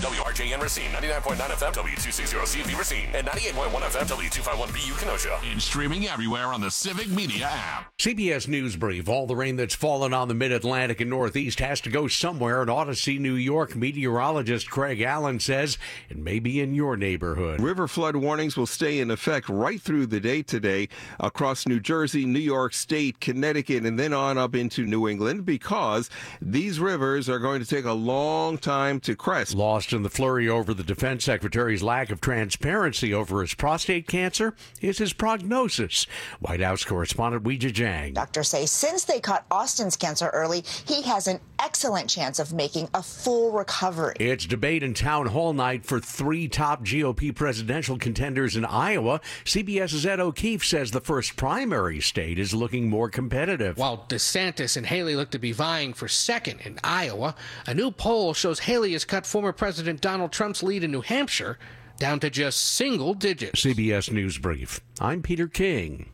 WRJN Racine, 99.9 FM, W260CV Racine, and 98.1 FM, W251BU Kenosha. And streaming everywhere on the Civic Media app. CBS News Brief. All the rain that's fallen on the Mid-Atlantic and Northeast has to go somewhere. In Odyssey, New York, meteorologist Craig Allen says it may be in your neighborhood. River flood warnings will stay in effect right through the day today across New Jersey, New York State, Connecticut, and then on up into New England because these rivers are going to take a long time to crest. Lost in the flurry over the defense secretary's lack of transparency over his prostate cancer is his prognosis. White House correspondent Weijia Jiang. Doctors say since they caught Austin's cancer early, he has an excellent chance of making a full recovery. It's debate and town hall night for three top GOP presidential contenders in Iowa. CBS's Ed O'Keefe says the first primary state is looking more competitive. While DeSantis and Haley look to be vying for second in Iowa, a new poll shows Haley has cut former President Donald Trump's lead in New Hampshire down to just single digits. CBS News Brief. I'm Peter King.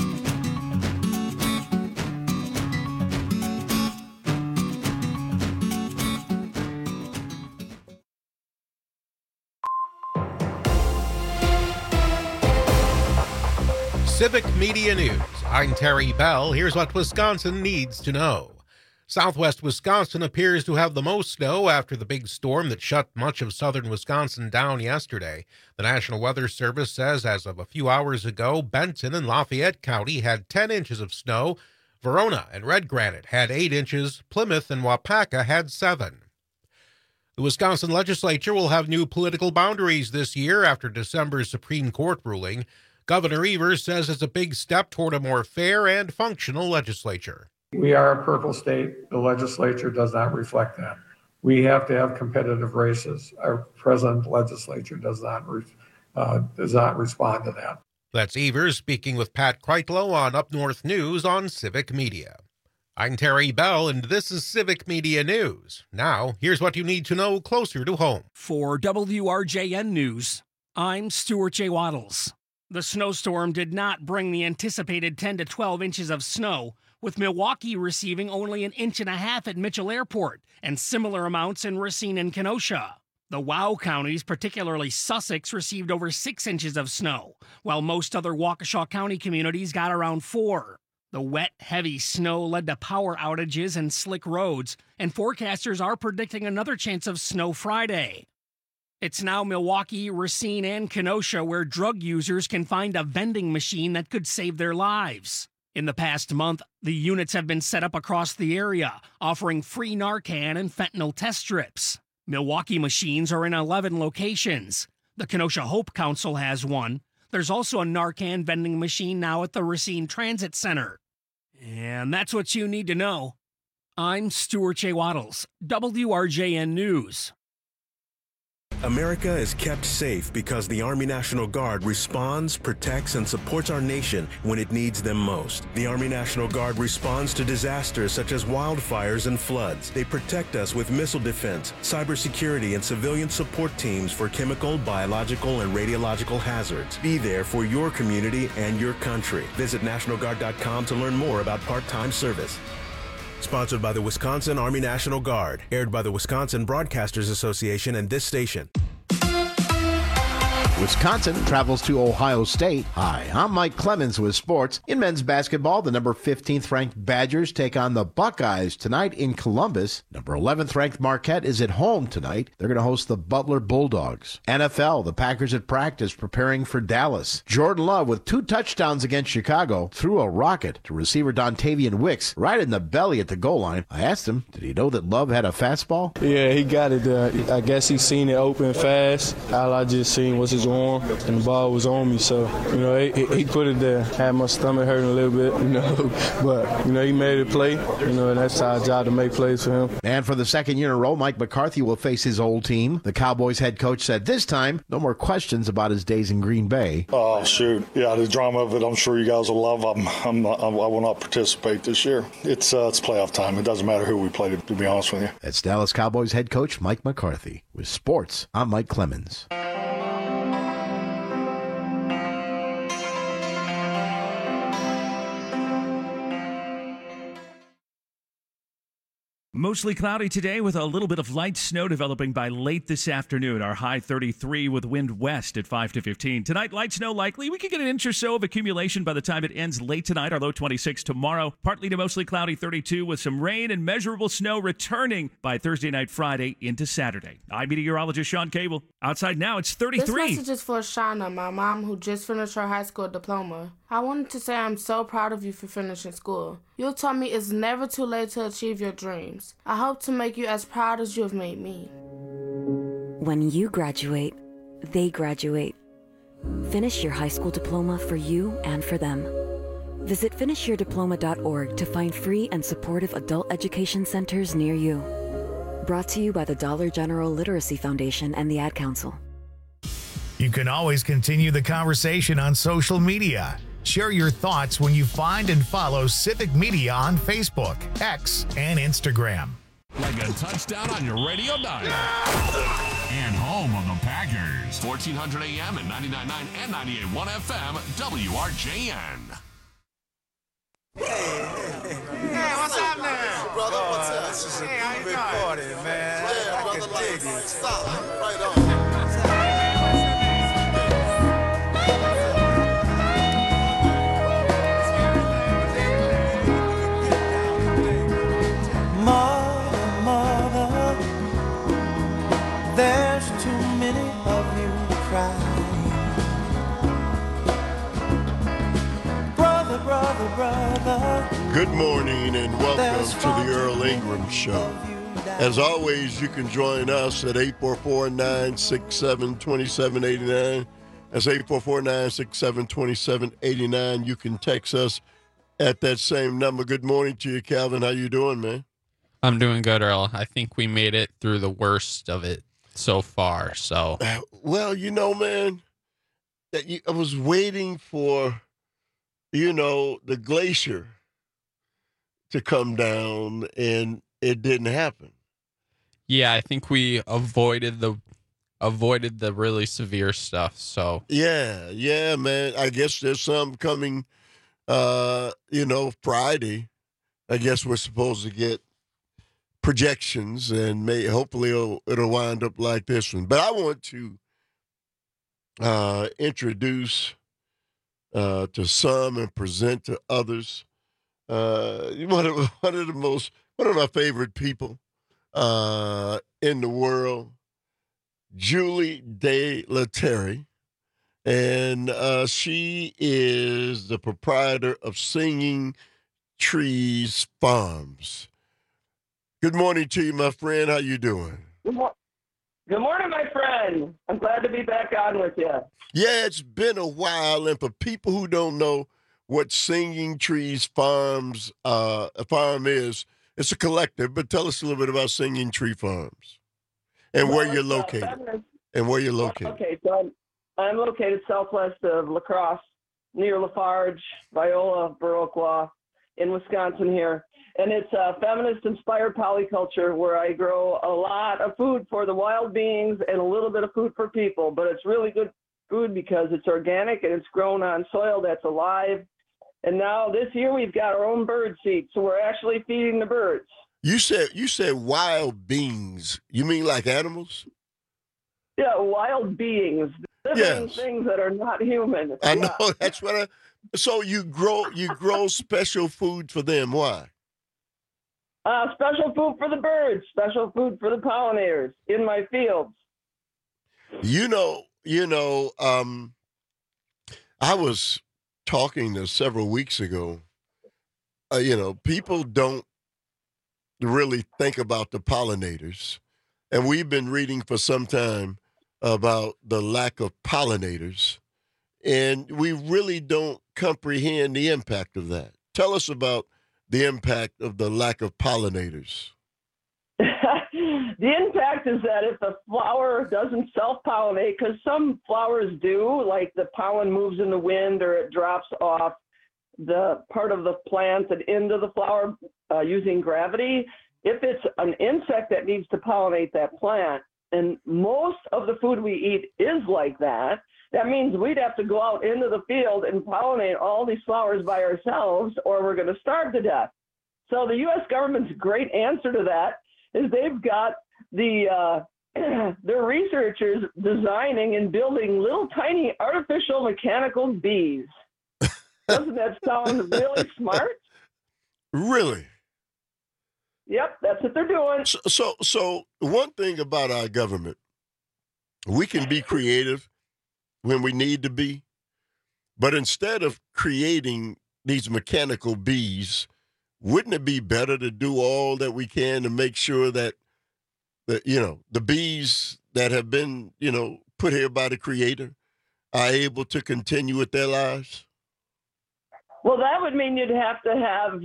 Civic Media News. I'm Terry Bell. Here's what Wisconsin needs to know. Southwest Wisconsin appears to have the most snow after the big storm that shut much of southern Wisconsin down yesterday. The National Weather Service says as of a few hours ago, Benton and Lafayette County had 10 inches of snow. Verona and Red Granite had 8 inches. Plymouth and Wapaka had 7. The Wisconsin legislature will have new political boundaries this year after December's Supreme Court ruling. Governor Evers says it's a big step toward a more fair and functional legislature. We are a purple state. The legislature does not reflect that. We have to have competitive races. Our present legislature does not respond to that. That's Evers speaking with Pat Kreitlow on Up North News on Civic Media. I'm Terry Bell, and this is Civic Media News. Now, here's what you need to know closer to home. For WRJN News, I'm Stuart J. Waddles. The snowstorm did not bring the anticipated 10 to 12 inches of snow, with Milwaukee receiving only 1.5 inches at Mitchell Airport and similar amounts in Racine and Kenosha. The WOW counties, particularly Sussex, received over 6 inches of snow, while most other Waukesha County communities got around 4. The wet, heavy snow led to power outages and slick roads, and forecasters are predicting another chance of snow Friday. It's now Milwaukee, Racine, and Kenosha where drug users can find a vending machine that could save their lives. In the past month, the units have been set up across the area, offering free Narcan and fentanyl test strips. Milwaukee machines are in 11 locations. The Kenosha Hope Council has one. There's also a Narcan vending machine now at the Racine Transit Center. And that's what you need to know. I'm Stuart J. Waddles, WRJN News. America is kept safe because the Army National Guard responds, protects, and supports our nation when it needs them most. The Army National Guard responds to disasters such as wildfires and floods. They protect us with missile defense, cybersecurity, and civilian support teams for chemical, biological, and radiological hazards. Be there for your community and your country. Visit NationalGuard.com to learn more about part-time service. Sponsored by the Wisconsin Army National Guard. Aired by the Wisconsin Broadcasters Association and this station. Wisconsin travels to Ohio State. Hi, I'm Mike Clemens with sports. In men's basketball, the number 15th ranked Badgers take on the Buckeyes tonight in Columbus. Number 11th ranked Marquette is at home tonight. They're going to host the Butler Bulldogs. NFL, the Packers at practice preparing for Dallas. Jordan Love with 2 touchdowns against Chicago threw a rocket to receiver Dontavian Wicks right in the belly at the goal line. I asked him, did he know that Love had a fastball? Yeah, he got it. I guess he seen it open fast. All I just seen was his arm, and the ball was on me. So, he put it there. Had my stomach hurting a little bit, But, he made it play, and that's our job to make plays for him. And for the second year in a row, Mike McCarthy will face his old team. The Cowboys head coach said this time, no more questions about his days in Green Bay. Oh, shoot. Yeah, the drama of it, I'm sure you guys will love. I will not participate this year. It's playoff time. It doesn't matter who we play, to be honest with you. That's Dallas Cowboys head coach Mike McCarthy. With sports, I'm Mike Clemens. Mostly cloudy today with a little bit of light snow developing by late this afternoon. Our high 33 with wind west at 5 to 15. Tonight, light snow likely. We could get an inch or so of accumulation by the time it ends late tonight. Our low 26 tomorrow. Partly to mostly cloudy 32 with some rain and measurable snow returning by Thursday night, Friday into Saturday. I'm meteorologist Sean Cable. Outside now, it's 33. This message is for Shauna, my mom, who just finished her high school diploma. I wanted to say I'm so proud of you for finishing school. You told me it's never too late to achieve your dreams. I hope to make you as proud as you have made me. When you graduate, they graduate. Finish your high school diploma for you and for them. Visit finishyourdiploma.org to find free and supportive adult education centers near you. Brought to you by the Dollar General Literacy Foundation and the Ad Council. You can always continue the conversation on social media. Share your thoughts when you find and follow Civic Media on Facebook, X, and Instagram. Like a touchdown on your radio dial. And home of the Packers. 1400 AM and 99.9 and 98.1 FM, WRJN. Hey, what's happening? Hey, brother, what's up? This is a big party, man. Yeah, I brother, can like dig it. stop. Right on. Mother, there's too many of you crying. Brother. Good morning and welcome to the Earl Ingram Show. As always, you can join us at 844-967-2789. That's 844-967-2789. You can text us at that same number. Good morning to you, Calvin. How you doing, man? I'm doing good, Earl. I think we made it through the worst of it so far. So, well, you know, man, I was waiting for, the glacier to come down, and it didn't happen. Yeah, I think we avoided the really severe stuff. So yeah, man. I guess there's some coming. Friday. I guess we're supposed to get projections, and hopefully it'll wind up like this one. But I want to introduce to some and present to others one of my favorite people in the world, Julie De La Terre, and she is the proprietor of Singing Trees Farms. Good morning to you, my friend. How you doing? Good morning, my friend. I'm glad to be back on with you. Yeah, it's been a while, and for people who don't know what Singing Trees Farms farm is, it's a collective. But tell us a little bit about Singing Tree Farms and where you're located. Okay, so I'm located southwest of La Crosse, near Lafarge, Viola, Viroqua, in Wisconsin here. And it's a feminist-inspired polyculture where I grow a lot of food for the wild beings and a little bit of food for people. But it's really good food because it's organic and it's grown on soil that's alive. And now this year we've got our own bird seed, so we're actually feeding the birds. You said wild beings. You mean like animals? Yeah, wild beings. Living things that are not human. I know, that's what so you grow special food for them. Why? Special food for the birds, special food for the pollinators in my fields. I was talking to several weeks ago. People don't really think about the pollinators. And we've been reading for some time about the lack of pollinators. And we really don't comprehend the impact of that. Tell us about the impact of the lack of pollinators. The impact is that if the flower doesn't self-pollinate, because some flowers do, like the pollen moves in the wind or it drops off the part of the plant and into the flower using gravity. If it's an insect that needs to pollinate that plant, and most of the food we eat is like that, that means we'd have to go out into the field and pollinate all these flowers by ourselves, or we're going to starve to death. So the U.S. government's great answer to that is they've got their researchers designing and building little tiny artificial mechanical bees. Doesn't that sound really smart? Really? Yep, that's what they're doing. So one thing about our government, we can be creative when we need to be, but instead of creating these mechanical bees, wouldn't it be better to do all that we can to make sure that the bees that have been, put here by the Creator are able to continue with their lives? Well, that would mean you'd have to have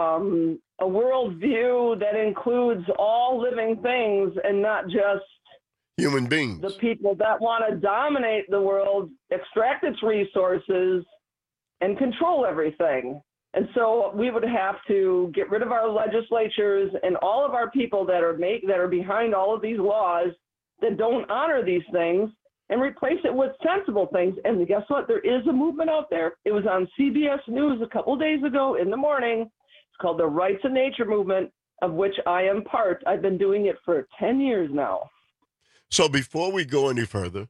a worldview that includes all living things and not just human beings. The people that want to dominate the world, extract its resources, and control everything. And so we would have to get rid of our legislatures and all of our people that are behind all of these laws that don't honor these things, and replace it with sensible things. And guess what? There is a movement out there. It was on CBS News a couple days ago in the morning. It's called the Rights of Nature Movement, of which I am part. I've been doing it for 10 years now. So before we go any further,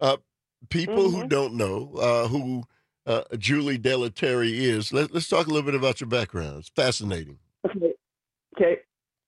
people who don't know who Julie Delaterre is, let's talk a little bit about your background. It's fascinating. Okay.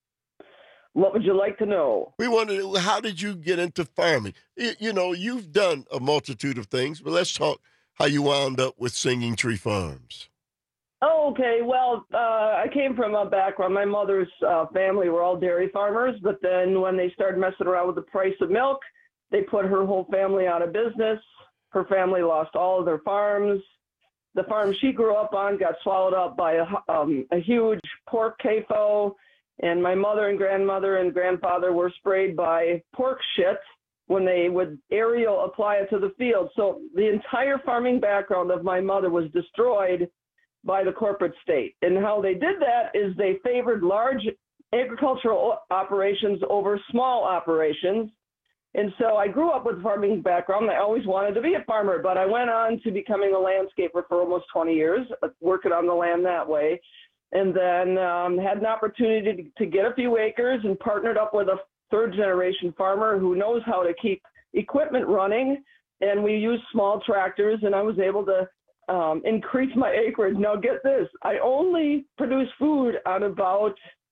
What would you like to know? We want to know, how did you get into farming? You've done a multitude of things, but let's talk how you wound up with Singing Tree Farms. Oh, okay. Well, I came from a background. My mother's family were all dairy farmers, but then when they started messing around with the price of milk, they put her whole family out of business. Her family lost all of their farms. The farm she grew up on got swallowed up by a huge pork CAFO. And my mother and grandmother and grandfather were sprayed by pork shit when they would aerial apply it to the field. So the entire farming background of my mother was destroyed by the corporate state. And how they did that is they favored large agricultural operations over small operations. And so I grew up with a farming background. I always wanted to be a farmer, but I went on to becoming a landscaper for almost 20 years, working on the land that way. And then had an opportunity to get a few acres and partnered up with a third-generation farmer who knows how to keep equipment running. And we used small tractors, and I was able to increase my acreage. Now, get this. I only produce food on about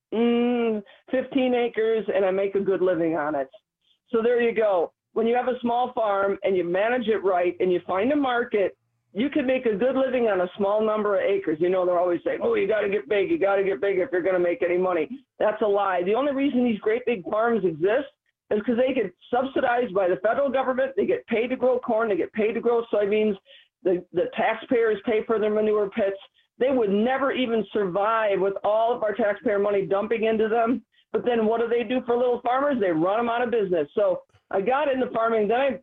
15 acres, and I make a good living on it. So there you go. When you have a small farm and you manage it right and you find a market, you can make a good living on a small number of acres. They're always saying, oh, you got to get big. You got to get big if you're going to make any money. That's a lie. The only reason these great big farms exist is because they get subsidized by the federal government. They get paid to grow corn. They get paid to grow soybeans. The taxpayers pay for their manure pits. They would never even survive with all of our taxpayer money dumping into them. But then what do they do for little farmers? They run them out of business. So I got into farming. Then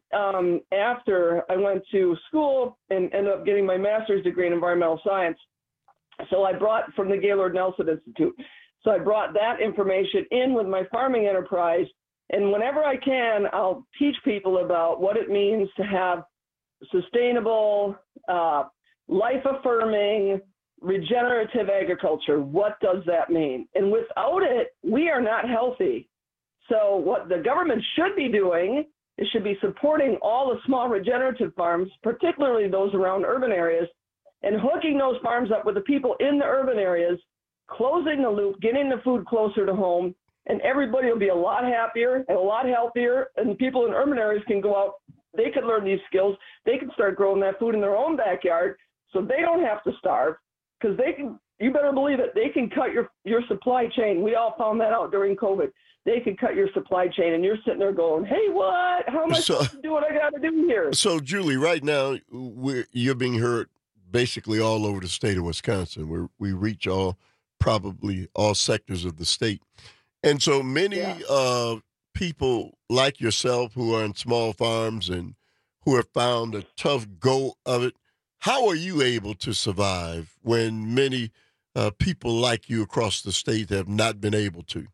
after I went to school and ended up getting my master's degree in environmental science. So I brought from the Gaylord Nelson Institute. So I brought that information in with my farming enterprise. And whenever I can, I'll teach people about what it means to have sustainable, life-affirming, regenerative agriculture. What does that mean? And without it, we are not healthy. So what the government should be doing is should be supporting all the small regenerative farms, particularly those around urban areas, and hooking those farms up with the people in the urban areas, closing the loop, getting the food closer to home, and everybody will be a lot happier and a lot healthier, and people in urban areas can go out, they can learn these skills, they can start growing that food in their own backyard so they don't have to starve, because they can, you better believe it, they can cut your supply chain. We all found that out during COVID. They can cut your supply chain, and you're sitting there going, hey, what? How am I supposed to do what I got to do here? So, Julie, right now, you're being heard basically all over the state of Wisconsin, where we reach probably all sectors of the state. And so many people like yourself who are in small farms and who have found a tough go of it, how are you able to survive when many people like you across the state have not been able to?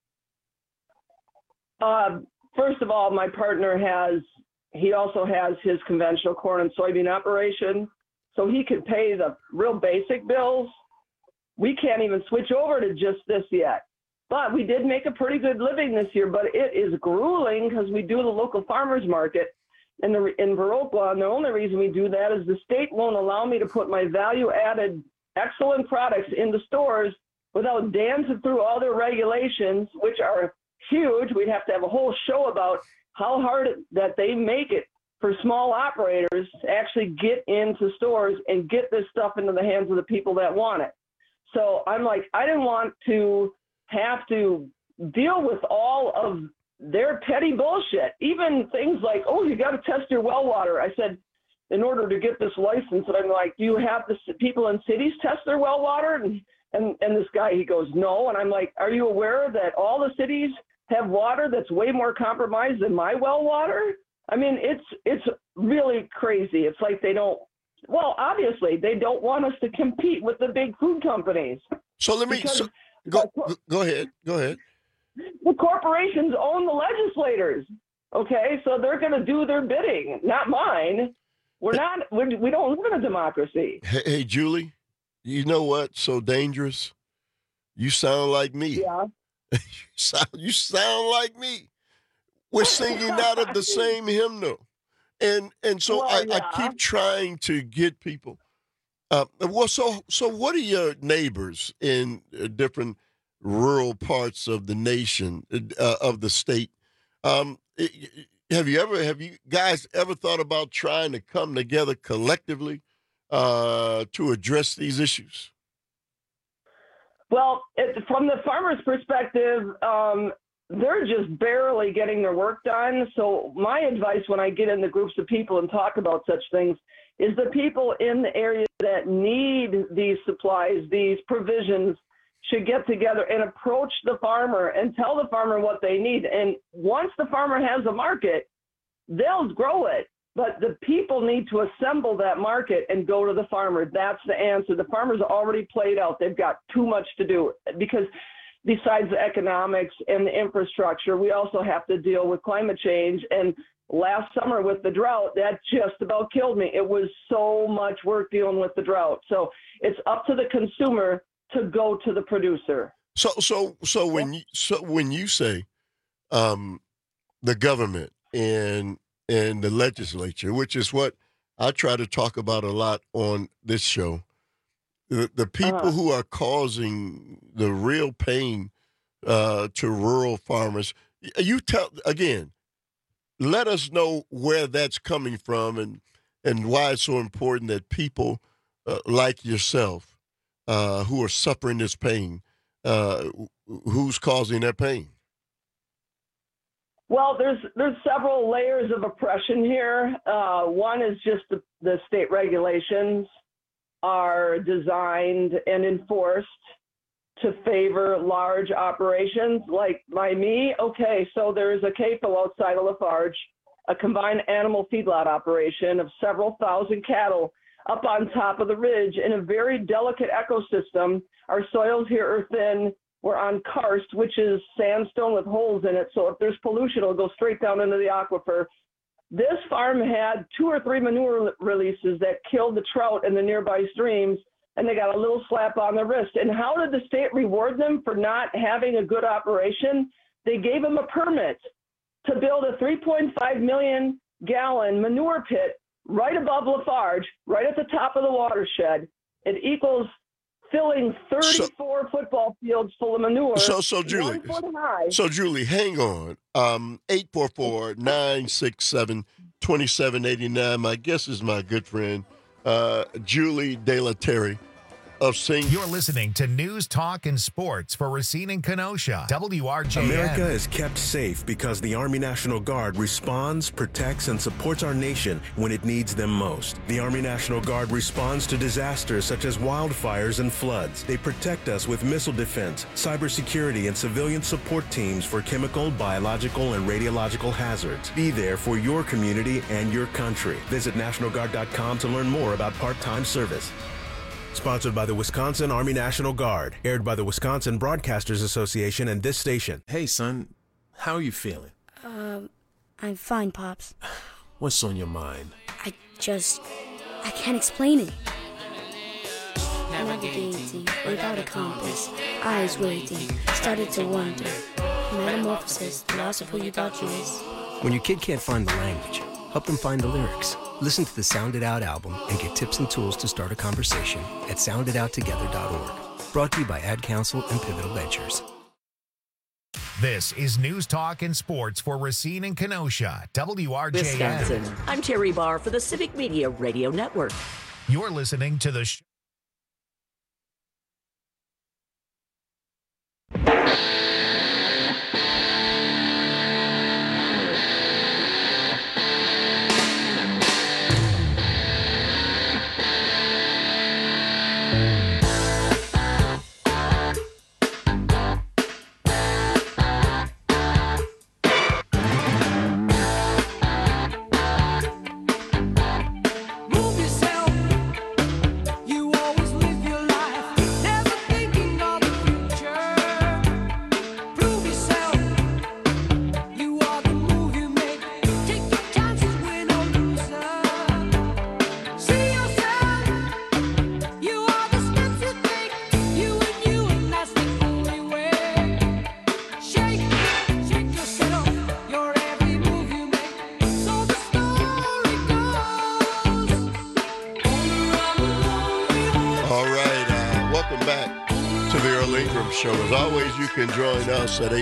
First of all, my partner he also has his conventional corn and soybean operation, so he could pay the real basic bills. we can't even switch over to just this yet. But we did make a pretty good living this year, but it is grueling because we do the local farmers market in Viroqua, and the only reason we do that is the state won't allow me to put my value-added excellent products into stores without dancing through all their regulations, which are huge. We'd have to have a whole show about how hard that they make it for small operators to actually get into stores and get this stuff into the hands of the people that want it. So I'm like, I didn't want to have to deal with all of their petty bullshit. Even things like, oh, you got to test your well water. I said, in order to get this license, and I'm like, do you have the people in cities test their well water? And this guy, he goes, no. And I'm like, are you aware that all the cities have water that's way more compromised than my well water? I mean, it's really crazy. It's like they don't, well, obviously they don't want us to compete with the big food companies. So let me, go ahead. The corporations own the legislators. Okay. So they're going to do their bidding, not mine. We don't live in a democracy. Hey, Julie, you know what's so dangerous? You sound like me. Yeah. You sound like me. We're singing out of the same hymnal. And so I keep trying to get people. So what are your neighbors in different rural parts of the nation, of the state? Have you guys ever thought about trying to come together collectively to address these issues? Well, from the farmers' perspective, they're just barely getting their work done. So my advice when I get in the groups of people and talk about such things is the people in the area that need these supplies, these provisions, should get together and approach the farmer and tell the farmer what they need. And once the farmer has a market, they'll grow it. But the people need to assemble that market and go to the farmer. That's the answer. The farmer's already played out. They've got too much to do because besides the economics and the infrastructure, we also have to deal with climate change. And last summer with the drought, that just about killed me. It was so much work dealing with the drought. So it's up to the consumer to go to the producer. So when you say the government and the legislature, which is what I try to talk about a lot on this show, the people who are causing the real pain to rural farmers, let us know where that's coming from and why it's so important that people like yourself who are suffering this pain, who's causing that pain? Well, there's several layers of oppression here. One is just the state regulations are designed and enforced to favor large operations like by me. Okay, so there's a CAFO outside of Lafarge, a combined animal feedlot operation of several thousand cattle up on top of the ridge in a very delicate ecosystem. Our soils here are thin. We're on karst, which is sandstone with holes in it. So if there's pollution, it'll go straight down into the aquifer. This farm had 2 or 3 manure releases that killed the trout in the nearby streams, and they got a little slap on the wrist. And how did the state reward them for not having a good operation? They gave them a permit to build a 3.5 million gallon manure pit right above Lafarge, right at the top of the watershed. It equals filling 34 football fields full of manure. So Julie, 1 foot high. So Julie, hang on. 844-967-2789. My guest is my good friend, Julie De La Terry of Sing. You're listening to News, Talk, and Sports for Racine and Kenosha. WRJN. America is kept safe because the Army National Guard responds, protects, and supports our nation when it needs them most. The Army National Guard responds to disasters such as wildfires and floods. They protect us with missile defense, cybersecurity, and civilian support teams for chemical, biological, and radiological hazards. Be there for your community and your country. Visit NationalGuard.com to learn more about part-time service. Sponsored by the Wisconsin Army National Guard. Aired by the Wisconsin Broadcasters Association and this station. Hey, son. How are you feeling? I'm fine, Pops. What's on your mind? I can't explain it. navigating without a compass, eyes waiting, started to wonder. Metamorphosis, the loss of who you thought you was. When your kid can't find the language, help them find the lyrics. Listen to the Sound It Out album and get tips and tools to start a conversation at sounditouttogether.org. Brought to you by Ad Council and Pivotal Ventures. This is News Talk and Sports for Racine and Kenosha, WRJN. Wisconsin. I'm Terry Barr for the Civic Media Radio Network. You're listening to the show. Show. As always, you can join us at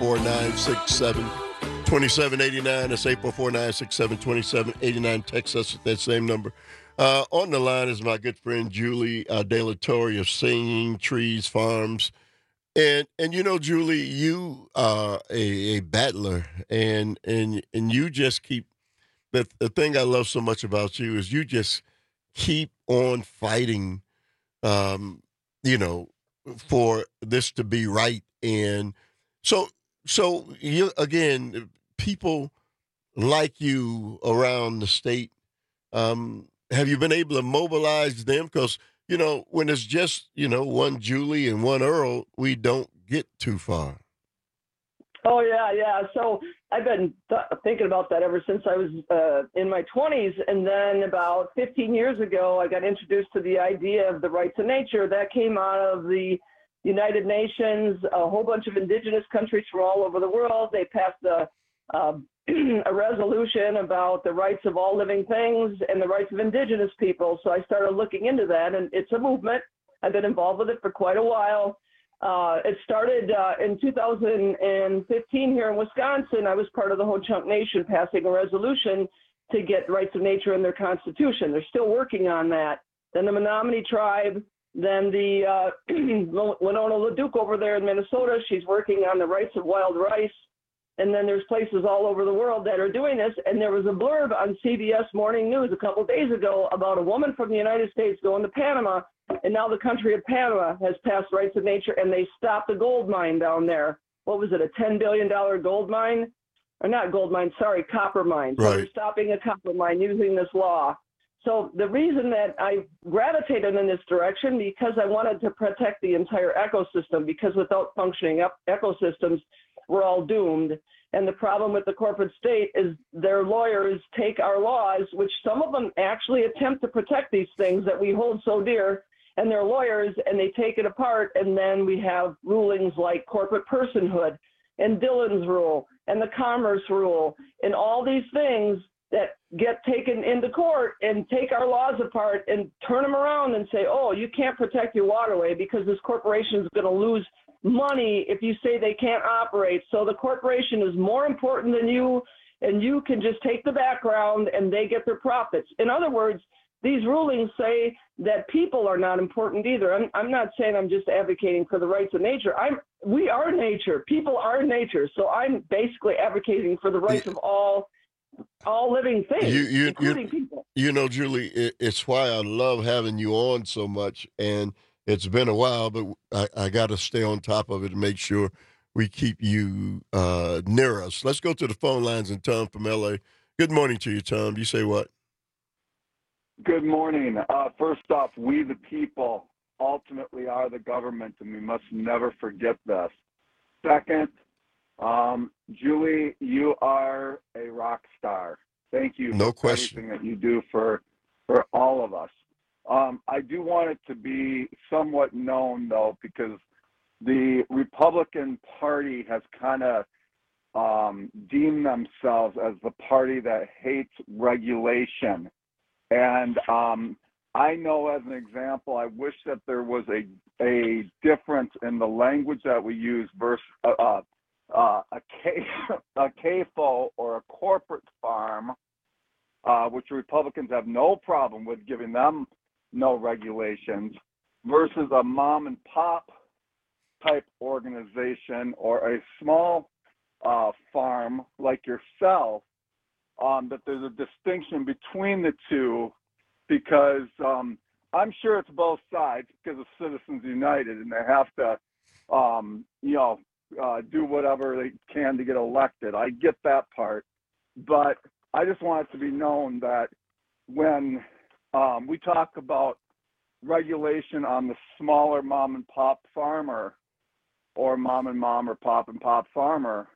844-967-2789. That's 844-967-2789. Text us at that same number. On the line is my good friend Julie De La Torre of Singing Trees Farms. And you know, Julie, you are a battler, and you just keep, the thing I love so much about you is you just keep on fighting, you know, for this to be right. And so you, again, people like you around the state, have you been able to mobilize them? Because, you know, when it's just, you know, one Julie and one Earl, we don't get too far. Oh, yeah. So I've been thinking about that ever since I was in my 20s. And then about 15 years ago, I got introduced to the idea of the rights of nature. That came out of the United Nations, a whole bunch of indigenous countries from all over the world. They passed a resolution about the rights of all living things and the rights of indigenous people. So I started looking into that, and it's a movement. I've been involved with it for quite a while. It started in 2015 here in Wisconsin. I was part of the Ho-Chunk Nation passing a resolution to get rights of nature in their constitution. They're still working on that. Then the Menominee tribe, then the Winona LaDuke over there in Minnesota, she's working on the rights of wild rice. And then there's places all over the world that are doing this. And there was a blurb on CBS Morning News a couple of days ago about a woman from the United States going to Panama. And now the country of Panama has passed rights of nature, and they stopped a gold mine down there. What was it, a $10 billion gold mine? Or not gold mine, sorry, copper mine. So they're stopping a copper mine using this law. So the reason that I gravitated in this direction, because I wanted to protect the entire ecosystem, because without functioning ecosystems, we're all doomed. And the problem with the corporate state is their lawyers take our laws, which some of them actually attempt to protect these things that we hold so dear, and they're lawyers, and they take it apart. And then we have rulings like corporate personhood and Dillon's rule and the commerce rule and all these things that get taken into court and take our laws apart and turn them around and say, oh, you can't protect your waterway because this corporation is going to lose money if you say they can't operate. So the corporation is more important than you, and you can just take the background and they get their profits. In other words, these rulings say that people are not important either. I'm not saying I'm just advocating for the rights of nature. We are nature. People are nature. So I'm basically advocating for the rights of all living things, including people. You know, Julie, it's why I love having you on so much. And it's been a while, but I got to stay on top of it and make sure we keep you near us. Let's go to the phone lines, and Tom from L.A. Good morning to you, Tom. You say what? Good morning. First off, we the people ultimately are the government, and we must never forget this. Second, Julie, you are a rock star. Thank you for everything that you do for all of us. I do want it to be somewhat known, though, because the Republican Party has kind of deemed themselves as the party that hates regulation. And I know, as an example, I wish that there was a difference in the language that we use versus a CAFO or a corporate farm, which Republicans have no problem with giving them no regulations, versus a mom and pop type organization or a small farm like yourself, that there's a distinction between the two, because I'm sure it's both sides because of Citizens United, and they have to, do whatever they can to get elected. I get that part, but I just want it to be known that when we talk about regulation on the smaller mom and pop farmer or mom or pop and pop farmer,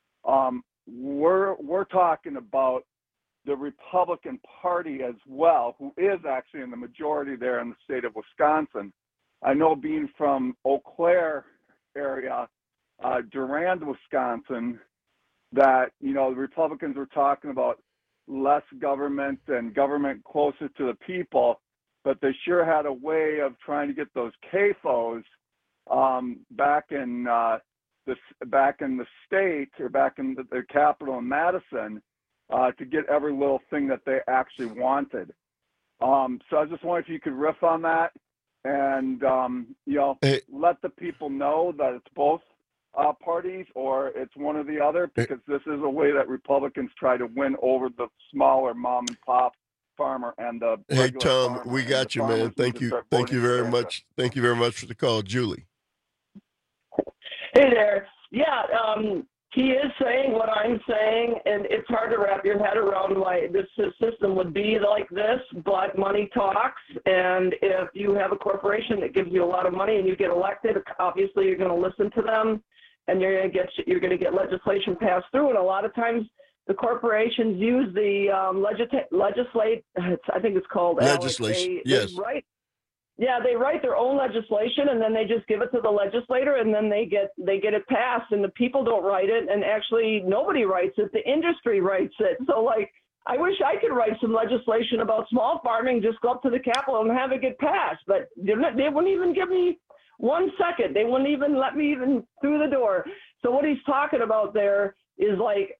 we're talking about the Republican Party as well, who is actually in the majority there in the state of Wisconsin. I know, being from Eau Claire area, Durand, Wisconsin, that, the Republicans were talking about less government and government closer to the people, but they sure had a way of trying to get those CAFOs back in the state, or back in the capital in Madison, to get every little thing that they actually wanted. So I just wondered if you could riff on that and, let the people know that it's both parties or it's one or the other, because this is a way that Republicans try to win over the smaller mom and pop farmer and the Hey, Tom, we got you, man. Thank you very much. Thank you very much for the call. Julie. Hey there. Yeah, he is saying what I'm saying, and it's hard to wrap your head around why this system would be like this, but money talks, and if you have a corporation that gives you a lot of money and you get elected, obviously you're going to listen to them, and you're going to get legislation passed through, and a lot of times the corporations use the legislate. I think it's called legislation. Yes. They write their own legislation, and then they just give it to the legislator, and then they get it passed, and the people don't write it, and actually nobody writes it. The industry writes it. So, I wish I could write some legislation about small farming, just go up to the Capitol and have it get passed, but they wouldn't even give me 1 second. They wouldn't even let me even through the door. So what he's talking about there is like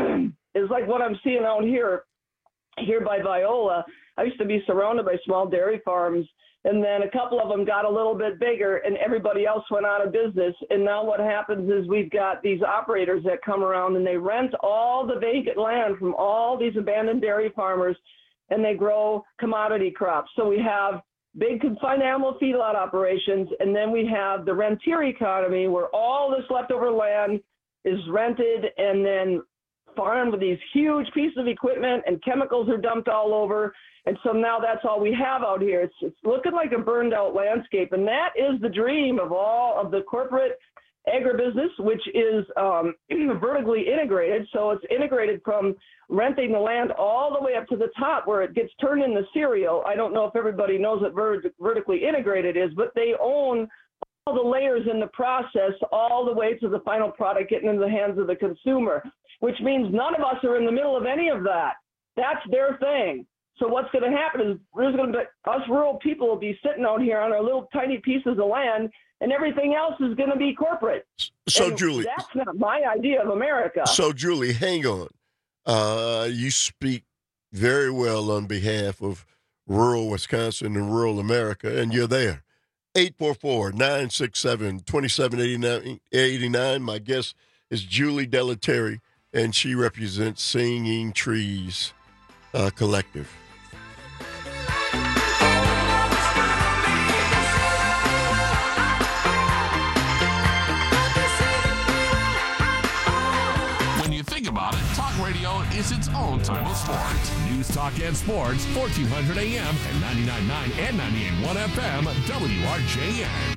what I'm seeing out here by Viola. I used to be surrounded by small dairy farms, and then a couple of them got a little bit bigger, and everybody else went out of business. And now what happens is we've got these operators that come around, and they rent all the vacant land from all these abandoned dairy farmers, and they grow commodity crops. So we have big confined animal feedlot operations, and then we have the rentier economy, where all this leftover land is rented and then farmed with these huge pieces of equipment, and chemicals are dumped all over. And so now that's all we have out here. It's looking like a burned out landscape. And that is the dream of all of the corporate agribusiness, which is vertically integrated. So it's integrated from renting the land all the way up to the top where it gets turned into cereal. I don't know if everybody knows what vertically integrated is, but they own all the layers in the process all the way to the final product getting into the hands of the consumer, which means none of us are in the middle of any of that. That's their thing. So what's going to happen is us rural people will be sitting out here on our little tiny pieces of land, and everything else is going to be corporate. So, and Julie, that's not my idea of America. So, Julie, hang on. You speak very well on behalf of rural Wisconsin and rural America, and you're there. 844-967-2789. My guest is Julie Delaterre, and she represents Singing Trees Collective. Is its own type of sports. News, talk, and sports, 1400 AM and 99.9 and 98.1 FM, WRJN.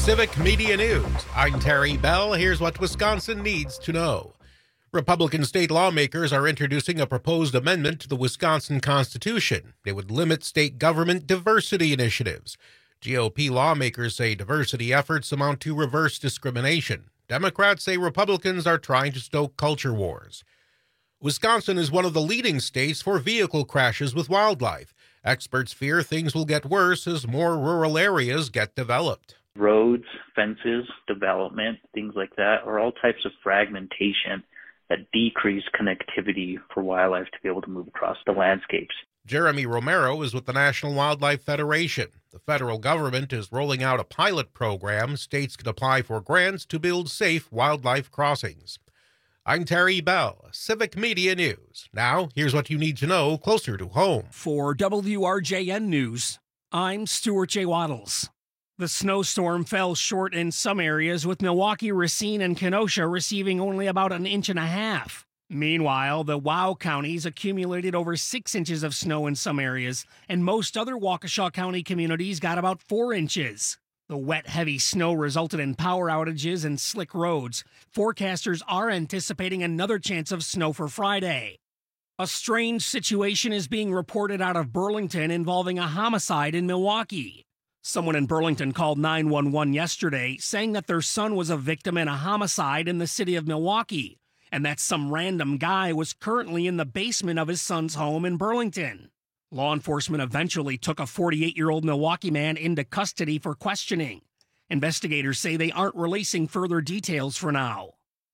Civic Media News. I'm Terry Bell. Here's what Wisconsin needs to know. Republican state lawmakers are introducing a proposed amendment to the Wisconsin Constitution. It would limit state government diversity initiatives. GOP lawmakers say diversity efforts amount to reverse discrimination. Democrats say Republicans are trying to stoke culture wars. Wisconsin is one of the leading states for vehicle crashes with wildlife. Experts fear things will get worse as more rural areas get developed. Roads, fences, development, things like that are all types of fragmentation that decrease connectivity for wildlife to be able to move across the landscapes. Jeremy Romero is with the National Wildlife Federation. The federal government is rolling out a pilot program. States can apply for grants to build safe wildlife crossings. I'm Terry Bell, Civic Media News. Now, here's what you need to know closer to home. For WRJN News, I'm Stuart J. Waddles. The snowstorm fell short in some areas, with Milwaukee, Racine, and Kenosha receiving only about 1.5 inches. Meanwhile, the WOW counties accumulated over 6 inches of snow in some areas, and most other Waukesha County communities got about 4 inches. The wet, heavy snow resulted in power outages and slick roads. Forecasters are anticipating another chance of snow for Friday. A strange situation is being reported out of Burlington involving a homicide in Milwaukee. Someone in Burlington called 911 yesterday saying that their son was a victim in a homicide in the city of Milwaukee, and that some random guy was currently in the basement of his son's home in Burlington. Law enforcement eventually took a 48-year-old Milwaukee man into custody for questioning. Investigators say they aren't releasing further details for now.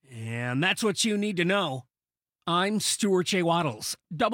And that's what you need to know. I'm Stuart J. Waddles,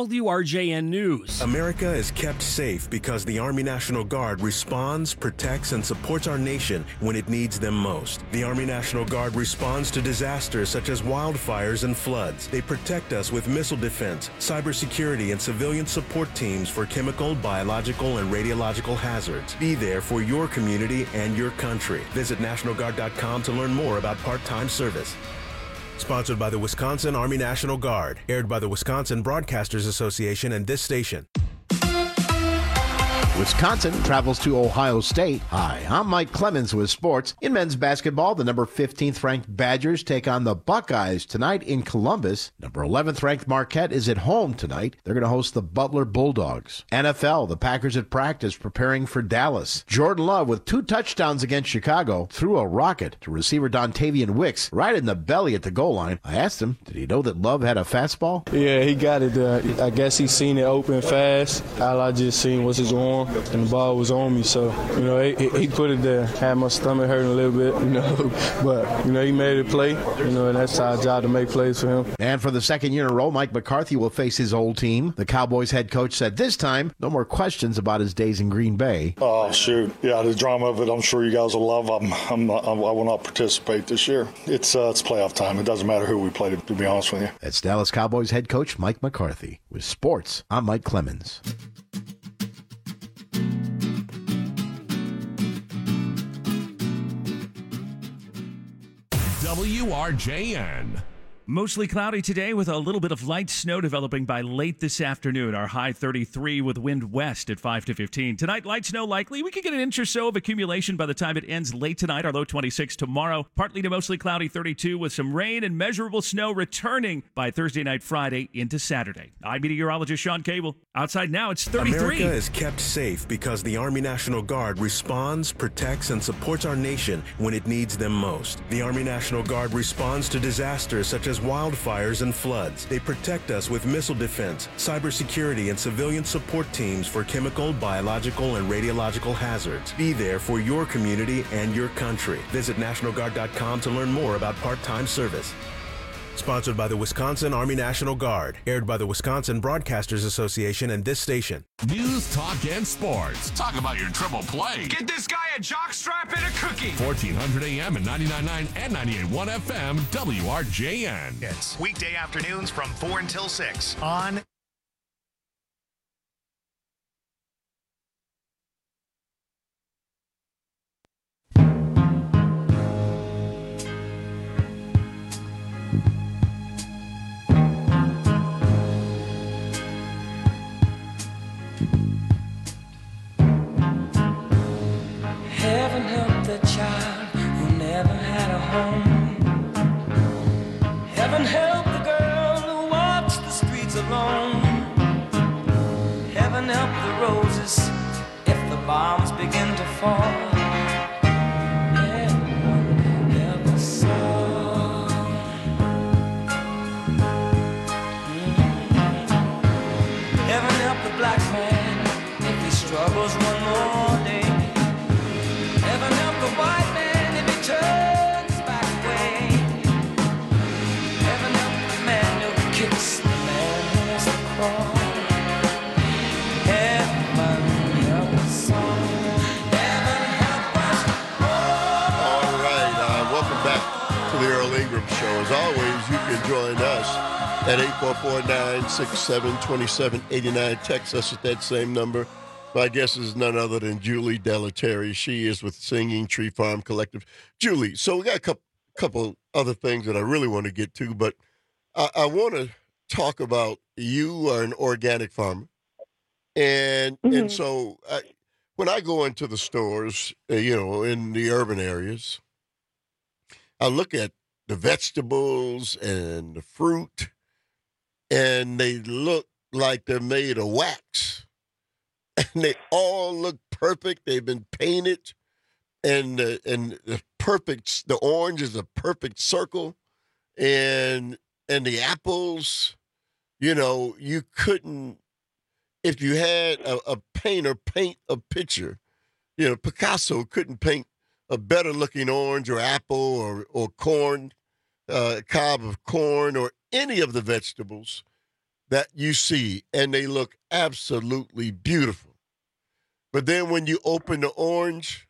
WRJN News. America is kept safe because the Army National Guard responds, protects, and supports our nation when it needs them most. The Army National Guard responds to disasters such as wildfires and floods. They protect us with missile defense, cybersecurity, and civilian support teams for chemical, biological, and radiological hazards. Be there for your community and your country. Visit NationalGuard.com to learn more about part-time service. Sponsored by the Wisconsin Army National Guard. Aired by the Wisconsin Broadcasters Association and this station. Wisconsin travels to Ohio State. Hi, I'm Mike Clemens with sports. In men's basketball, the number 15th ranked Badgers take on the Buckeyes tonight in Columbus. Number 11th ranked Marquette is at home tonight. They're going to host the Butler Bulldogs. NFL, the Packers at practice preparing for Dallas. Jordan Love with 2 touchdowns against Chicago threw a rocket to receiver Dontavian Wicks right in the belly at the goal line. I asked him, did he know that Love had a fastball? Yeah, he got it. I guess he seen it open fast. All I just seen was his arm, and the ball was on me. So, he put it there. Had my stomach hurting a little bit, But, he made it play, and that's our job to make plays for him. And for the second year in a row, Mike McCarthy will face his old team. The Cowboys head coach said this time, no more questions about his days in Green Bay. Oh, shoot. Yeah, the drama of it, I'm sure you guys will love. I will not participate this year. It's playoff time. It doesn't matter who we play, to be honest with you. That's Dallas Cowboys head coach Mike McCarthy. With sports, I'm Mike Clemens. WRJN. Mostly cloudy today with a little bit of light snow developing by late this afternoon. Our high 33 with wind west at 5 to 15. Tonight, light snow likely. We could get an inch or so of accumulation by the time it ends late tonight. Our low 26 tomorrow. Partly to mostly cloudy 32 with some rain and measurable snow returning by Thursday night, Friday into Saturday. I'm meteorologist Sean Cable. Outside now, it's 33. America is kept safe because the Army National Guard responds, protects, and supports our nation when it needs them most. The Army National Guard responds to disasters such as wildfires and floods. They protect us with missile defense, cybersecurity, and civilian support teams for chemical, biological, and radiological hazards. Be there for your community and your country. Visit NationalGuard.com to learn more about part-time service. Sponsored by the Wisconsin Army National Guard. Aired by the Wisconsin Broadcasters Association and this station. News, talk, and sports. Talk about your triple play. Get this guy a jockstrap and a cookie. 1400 AM and 99.9 and 98.1 FM, WRJN. It's weekday afternoons from 4 until 6 on Heaven help the child help the roses if the bombs begin to fall. Heaven help us all. Heaven help the black man if he struggles one more day. Heaven help the white man if he turns back away. Heaven help the man who kicks the man who has to crawl. Heaven help us all. Heaven help us all. All right. Welcome back to the Earl Ingram Show. As always, you can join us at 844-967-2789. Text us at that same number. My guest is none other than Julie Delateri. She is with Singing Tree Farm Collective. Julie, so we got a couple other things that I really want to get to, but I want to talk about you are an organic farmer. And so when I go into the stores, in the urban areas, I look at the vegetables and the fruit, and they look like they're made of wax. And they all look perfect. They've been painted, and the orange is a perfect circle, and the apples, you couldn't, if you had a painter paint a picture, Picasso couldn't paint a better looking orange or apple or corn, cob of corn, or any of the vegetables that you see, and they look absolutely beautiful. But then when you open the orange,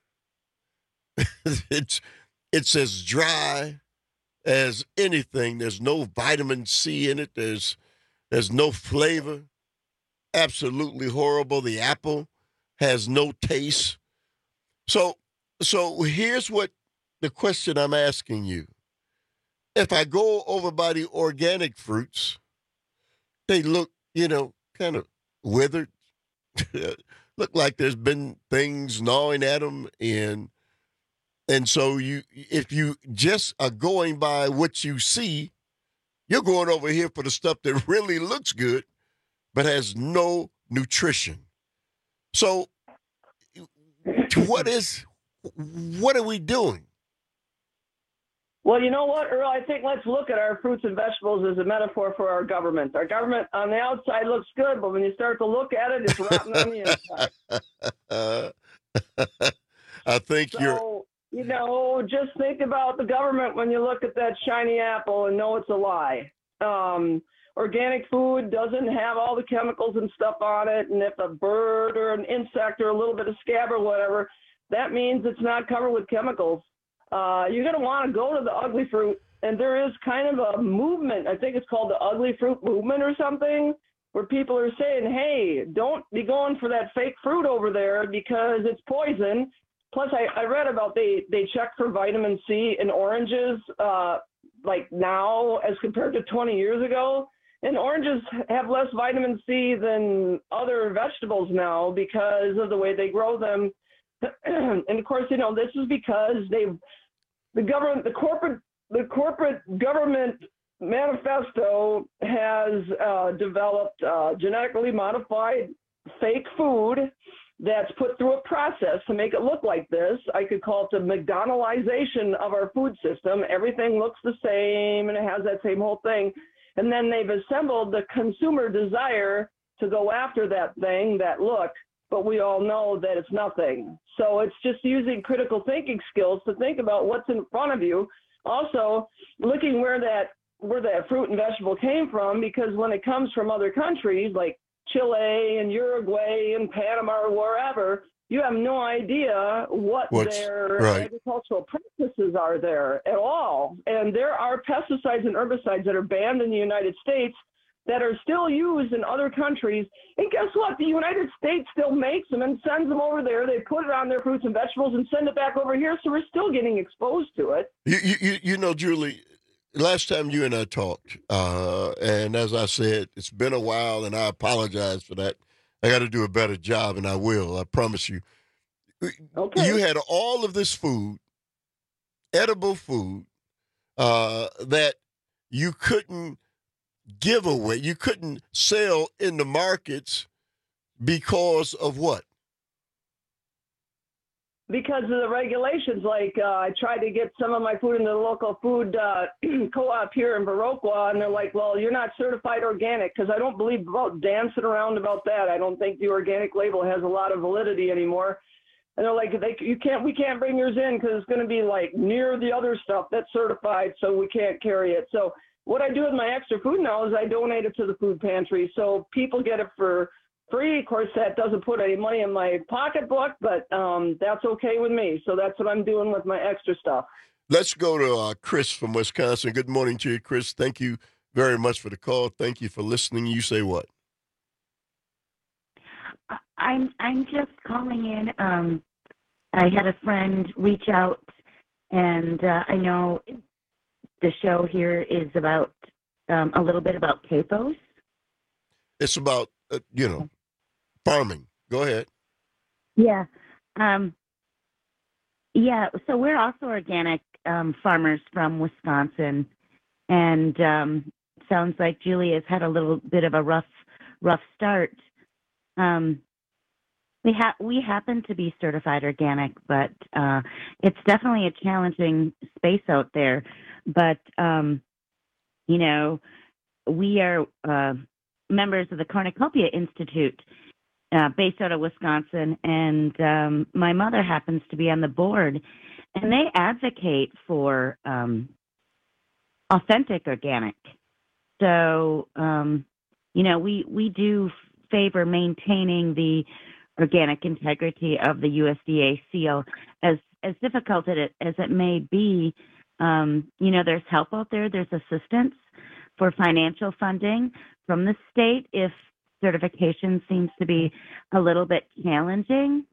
it's as dry as anything. There's no vitamin C in it. There's no flavor. Absolutely horrible. The apple has no taste. So here's what the question I'm asking you. If I go over by the organic fruits, they look, kind of withered. Look like there's been things gnawing at them. And so if you just are going by what you see, you're going over here for the stuff that really looks good, but has no nutrition. So what are we doing? Well, you know what, Earl? I think let's look at our fruits and vegetables as a metaphor for our government. Our government on the outside looks good, but when you start to look at it, it's rotten on the inside. I think just think about the government when you look at that shiny apple and know it's a lie. Organic food doesn't have all the chemicals and stuff on it, and if a bird or an insect or a little bit of scab or whatever, that means it's not covered with chemicals. You're going to want to go to the ugly fruit, and there is kind of a movement. I think it's called the ugly fruit movement or something, where people are saying, hey, don't be going for that fake fruit over there because it's poison. Plus, I read about they check for vitamin C in oranges like now as compared to 20 years ago. And oranges have less vitamin C than other vegetables now because of the way they grow them. And of course, this is because the corporate government manifesto has developed genetically modified fake food that's put through a process to make it look like this. I could call it the McDonaldization of our food system. Everything looks the same and it has that same whole thing. And then they've assembled the consumer desire to go after that thing, that look, but we all know that it's nothing. So it's just using critical thinking skills to think about what's in front of you. Also, looking where that fruit and vegetable came from, because when it comes from other countries like Chile and Uruguay and Panama or wherever, you have no idea what their agricultural practices are there at all. And there are pesticides and herbicides that are banned in the United States that are still used in other countries. And guess what? The United States still makes them and sends them over there. They put it on their fruits and vegetables and send it back over here, so we're still getting exposed to it. Julie, last time you and I talked, and as I said, it's been a while, and I apologize for that. I got to do a better job, and I will. I promise you. Okay. You had all of this food, edible food, that you couldn't give away. You couldn't sell in the markets Because of what? Because of the regulations. Like I tried to get some of my food in the local food co-op here in Viroqua, and they're like, well, you're not certified organic, because I don't believe about dancing around about that. I don't think the organic label has a lot of validity anymore. And they're like, we can't bring yours in because it's going to be like near the other stuff that's certified, so we can't carry it. So what I do with my extra food now is I donate it to the food pantry, so people get it for free. Of course, that doesn't put any money in my pocketbook, but that's okay with me. So that's what I'm doing with my extra stuff. Let's go to Chris from Wisconsin. Good morning to you, Chris. Thank you very much for the call. Thank you for listening. You say what? I'm just calling in. I had a friend reach out, and I know the show here is about a little bit about CAFOs. It's about, farming. Go ahead. Yeah. So we're also organic farmers from Wisconsin, and sounds like Julie has had a little bit of a rough start. We happen to be certified organic, but it's definitely a challenging space out there. But we are members of the Cornucopia Institute, based out of Wisconsin, and my mother happens to be on the board, and they advocate for authentic organic. So, we do favor maintaining the organic integrity of the USDA seal. As difficult as it may be, there's help out there. There's assistance for financial funding from the state if certification seems to be a little bit challenging.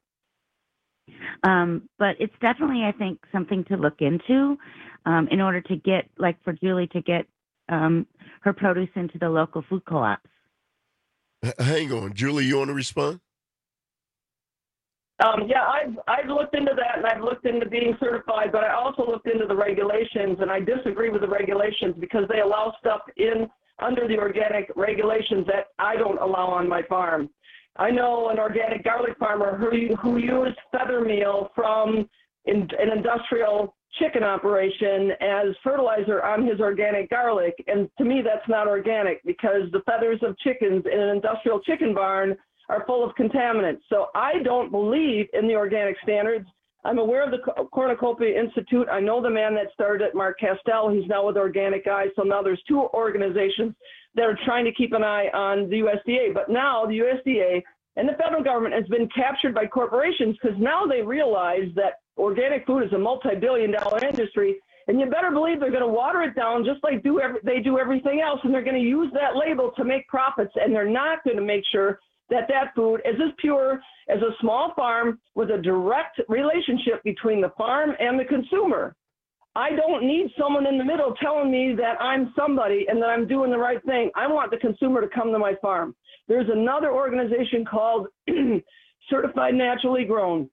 But it's definitely, I think, something to look into in order to get, like for Julie, to get her produce into the local food co-ops. Hang on. Julie, you want to respond? I've looked into that, and I've looked into being certified, but I also looked into the regulations, and I disagree with the regulations because they allow stuff in under the organic regulations that I don't allow on my farm. I know an organic garlic farmer who used feather meal from an industrial chicken operation as fertilizer on his organic garlic, and to me that's not organic because the feathers of chickens in an industrial chicken barn are full of contaminants. So I don't believe in the organic standards. I'm aware of the Cornucopia Institute. I know the man that started it, Mark Castell. He's now with Organic Guys. So now there's two organizations that are trying to keep an eye on the USDA. But now the USDA and the federal government has been captured by corporations because now they realize that organic food is a multi-billion-dollar industry. And you better believe they're going to water it down just like they do everything else. And they're going to use that label to make profits. And they're not going to make sure that food is as pure as a small farm with a direct relationship between the farm and the consumer. I don't need someone in the middle telling me that I'm somebody and that I'm doing the right thing. I want the consumer to come to my farm. There's another organization called Certified Naturally Grown.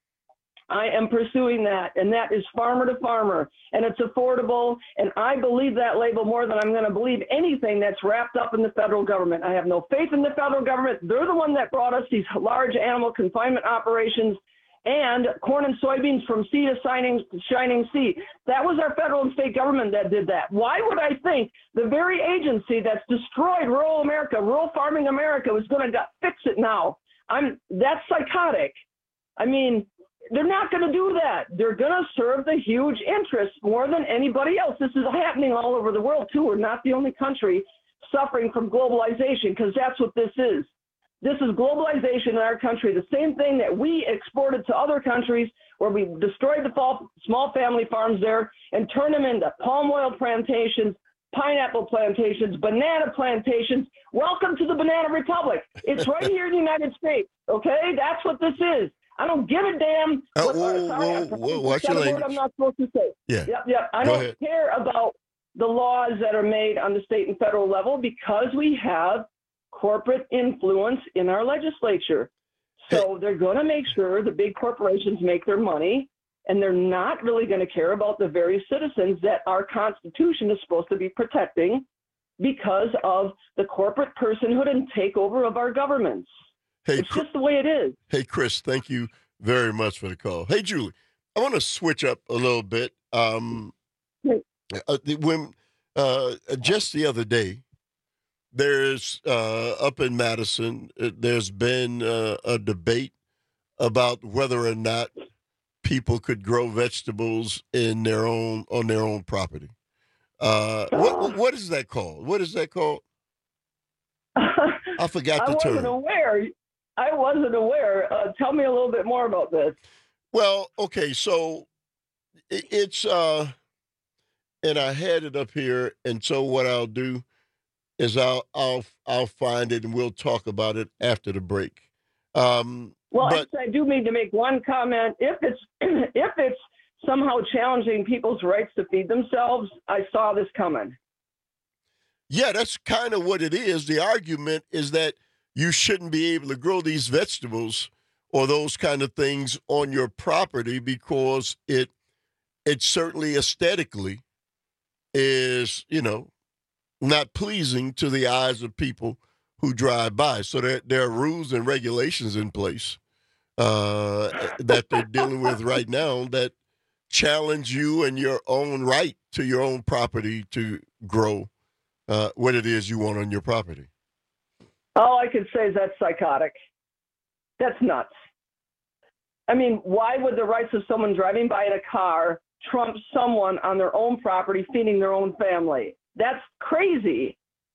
I am pursuing that, and that is farmer to farmer, and it's affordable, and I believe that label more than I'm going to believe anything that's wrapped up in the federal government. I have no faith in the federal government. They're the one that brought us these large animal confinement operations and corn and soybeans from sea to shining sea. That was our federal and state government that did that. Why would I think the very agency that's destroyed rural America, rural farming America, was going to fix it now? That's psychotic. I mean, they're not going to do that. They're going to serve the huge interests more than anybody else. This is happening all over the world, too. We're not the only country suffering from globalization because that's what this is. This is globalization in our country, the same thing that we exported to other countries where we destroyed the small family farms there and turned them into palm oil plantations, pineapple plantations, banana plantations. Welcome to the Banana Republic. It's right here in the United States, okay? That's what this is. I don't give a damn. Watch your language. I'm not supposed to say. Yeah. Yep. I don't care about the laws that are made on the state and federal level because we have corporate influence in our legislature. So they're going to make sure the big corporations make their money, and they're not really going to care about the very citizens that our Constitution is supposed to be protecting because of the corporate personhood and takeover of our governments. Hey, it's just the way it is. Hey, Chris, thank you very much for the call. Hey, Julie, I want to switch up a little bit. Just the other day, there's up in Madison, there's been a debate about whether or not people could grow vegetables on their own property. What is that called? What is that called? I forgot the term. I wasn't aware. Tell me a little bit more about this. Well, okay, so it's and I had it up here, and so what I'll do is I'll find it and we'll talk about it after the break. But I do need to make one comment. If it's somehow challenging people's rights to feed themselves, I saw this coming. Yeah, that's kind of what it is. The argument is that you shouldn't be able to grow these vegetables or those kind of things on your property because it certainly aesthetically is, not pleasing to the eyes of people who drive by. So there are rules and regulations in place that they're dealing with right now that challenge you and your own right to your own property to grow what it is you want on your property. All I can say is that's psychotic. That's nuts. I mean, why would the rights of someone driving by in a car trump someone on their own property feeding their own family? That's crazy.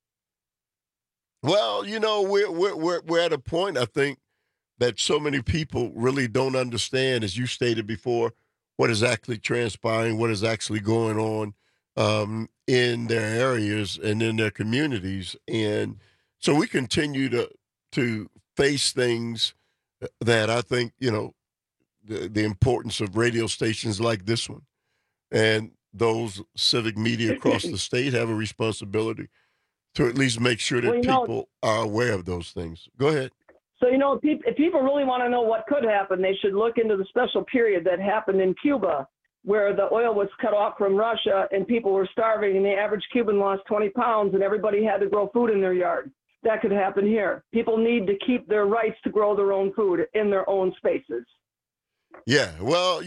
Well, we're at a point, I think, that so many people really don't understand, as you stated before, what is actually transpiring, what is actually going on in their areas and in their communities. And so we continue to face things that I think, the importance of radio stations like this one and those civic media across the state have a responsibility to at least make sure that people are aware of those things. Go ahead. So, if people really want to know what could happen, they should look into the special period that happened in Cuba, where the oil was cut off from Russia and people were starving and the average Cuban lost 20 pounds and everybody had to grow food in their yard. That could happen here. People need to keep their rights to grow their own food in their own spaces. Yeah. Well,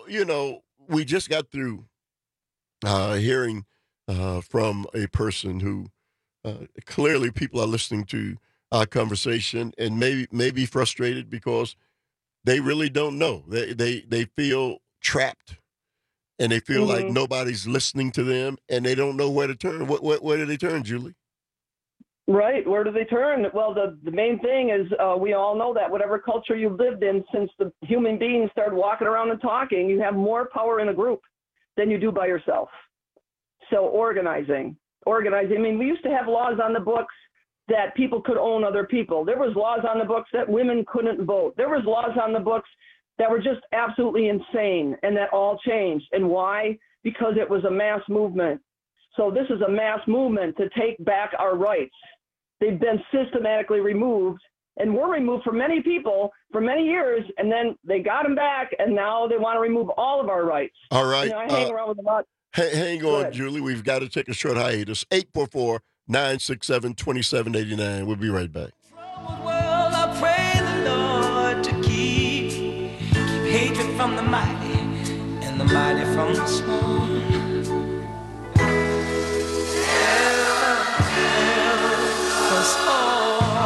we just got through hearing from a person who clearly people are listening to our conversation and may be frustrated because they really don't know. They feel trapped and they feel like nobody's listening to them and they don't know where to turn. Where do they turn, Julie? Right. Where do they turn? Well, the main thing is we all know that whatever culture you've lived in since the human beings started walking around and talking, you have more power in a group than you do by yourself. So organizing. I mean, we used to have laws on the books that people could own other people. There was laws on the books that women couldn't vote. There was laws on the books that were just absolutely insane, and that all changed. And why? Because it was a mass movement. So this is a mass movement to take back our rights. They've been systematically removed, and were removed from many people for many years, and then they got them back, and now they want to remove all of our rights. All right. I hang around with a lot. Hang on, Julie. We've got to take a short hiatus. 844-967-2789. We'll be right back. Well, I pray the Lord to keep hatred from the mighty and the mighty from the small. Help us all.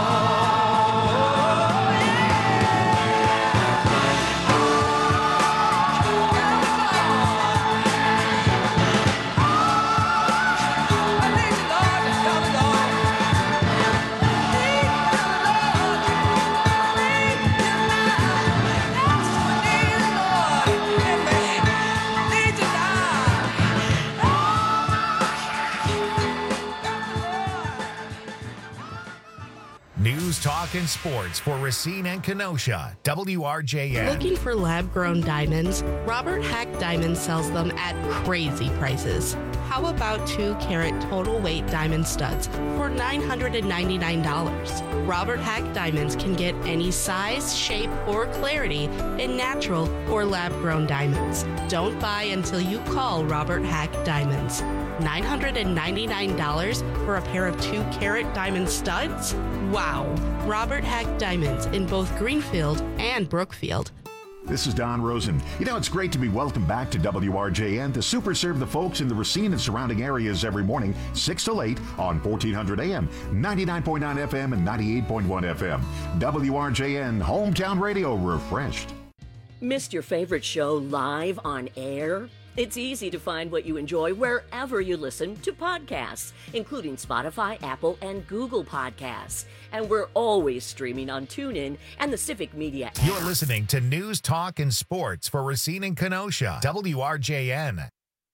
News, talk, and sports for Racine and Kenosha. WRJN. Looking for lab-grown diamonds? Robert Hack Diamonds sells them at crazy prices. How about 2-carat total weight diamond studs for $999? Robert Hack Diamonds can get any size, shape, or clarity in natural or lab-grown diamonds. Don't buy until you call Robert Hack Diamonds. $999 for a pair of 2-carat diamond studs? Wow. Robert Hack Diamonds in both Greenfield and Brookfield. This is Don Rosen. You know, it's great to be welcomed back to WRJN to super serve the folks in the Racine and surrounding areas every morning, 6 to 8 on 1400 AM, 99.9 FM, and 98.1 FM. WRJN, Hometown Radio, refreshed. Missed your favorite show live on air? It's easy to find what you enjoy wherever you listen to podcasts, including Spotify, Apple, and Google Podcasts. And we're always streaming on TuneIn and the Civic Media app. You're listening to News, Talk, and Sports for Racine and Kenosha. WRJN.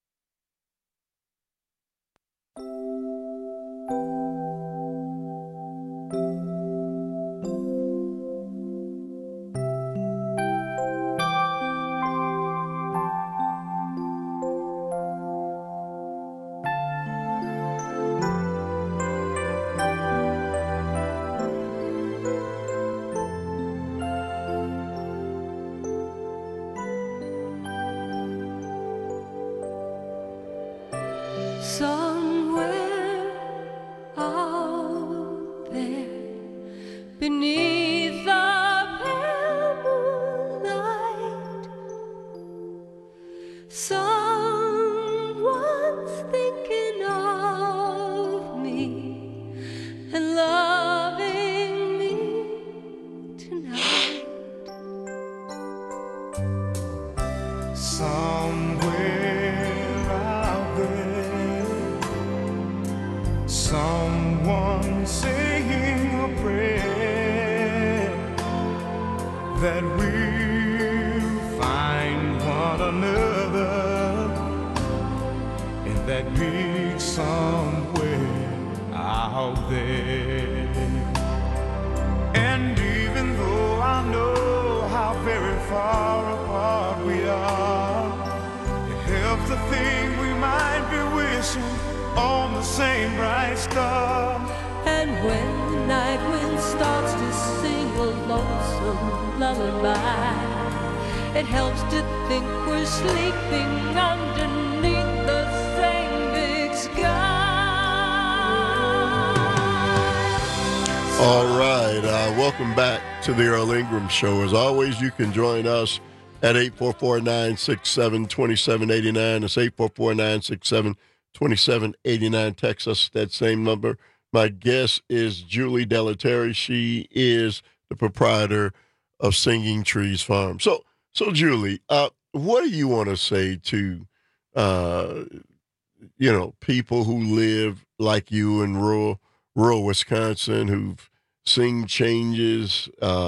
Somewhere out there, beneath the pale moonlight, someone's thinking of me and loving me tonight. Somewhere out there, someone saying a prayer that we'll find one another in that big somewhere out there. And even though I know how very far apart we are, it helps to think we might be wishing on the same bright star. And when the night wind starts to sing a lonesome lullaby, it helps to think we're sleeping underneath the same big sky. All right. Welcome back to the Earl Ingram Show. As always, you can join us at 844-967-2789. It's 844-967-2789. Text us that same number. My guest is Julie Delaterre. She is the proprietor of Singing Trees Farm. So Julie, what do you want to say to, people who live like you in rural Wisconsin, who've seen changes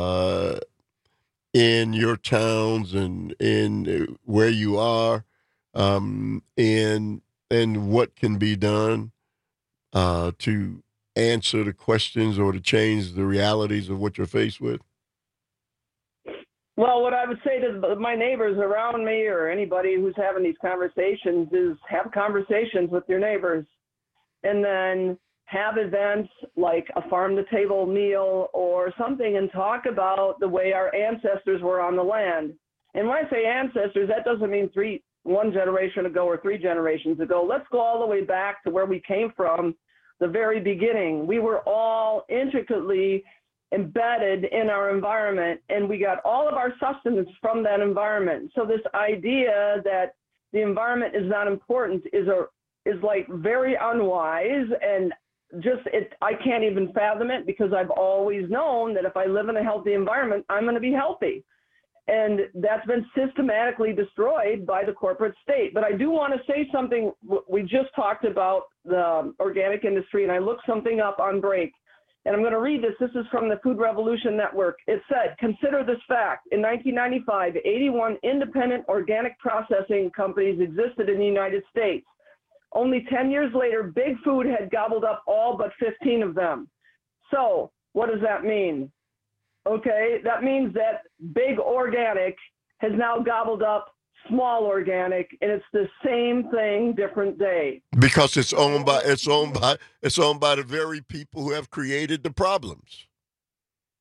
in your towns and in where you are, and what can be done to answer the questions or to change the realities of what you're faced with? Well, what I would say to my neighbors around me or anybody who's having these conversations is have conversations with your neighbors, and then have events like a farm-to-table meal or something and talk about the way our ancestors were on the land. And when I say ancestors, that doesn't mean one generation ago or 3 generations ago. Let's go all the way back to where we came from, the very beginning. We were all intricately embedded in our environment, and we got all of our sustenance from that environment. So this idea that the environment is not important is like very unwise, and I can't even fathom it, because I've always known that if I live in a healthy environment, I'm going to be healthy. And that's been systematically destroyed by the corporate state. But I do want to say something. We just talked about the organic industry, and I looked something up on break. And I'm going to read this. This is from the Food Revolution Network. It said, consider this fact. In 1995, 81 independent organic processing companies existed in the United States. Only 10 years later, Big Food had gobbled up all but 15 of them. So what does that mean? Okay, that means that Big Organic has now gobbled up Small Organic, and it's the same thing, different day. Because it's owned by the very people who have created the problems.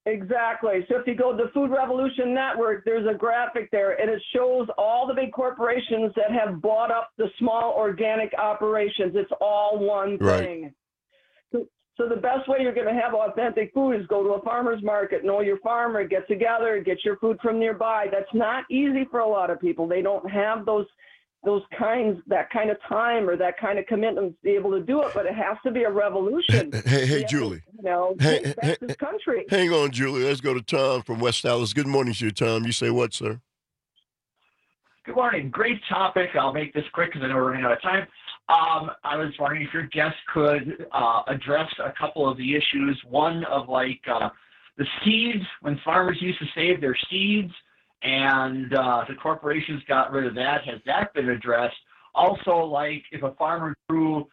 Exactly. So if you go to the Food Revolution Network, there's a graphic there, and it shows all the big corporations that have bought up the small organic operations. It's all one thing. Right. So the best way you're going to have authentic food is go to a farmer's market, know your farmer, get together, get your food from nearby. That's not easy for a lot of people. They don't have that kind of time or that kind of commitment to be able to do it, but it has to be a revolution. Hey, Julie. Take back this country. Hang on, Julie. Let's go to Tom from West Dallas. Good morning to you, Tom. You say what, sir? Good morning. Great topic. I'll make this quick because I know we're running out of time. I was wondering if your guest could address a couple of the issues. One of the seeds, when farmers used to save their seeds, and the corporations got rid of that. Has that been addressed? Also, if a farmer grew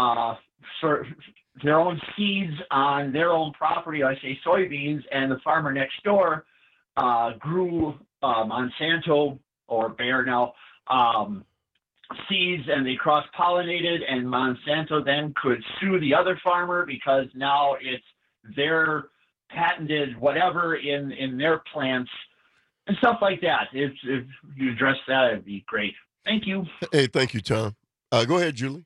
their own seeds on their own property, I say soybeans, and the farmer next door grew Monsanto or Bayer now seeds, and they cross-pollinated, and Monsanto then could sue the other farmer because now it's their patented whatever in their plants. And stuff like that. If you address that, it'd be great. Thank you. Hey, thank you, Tom. Go ahead, Julie.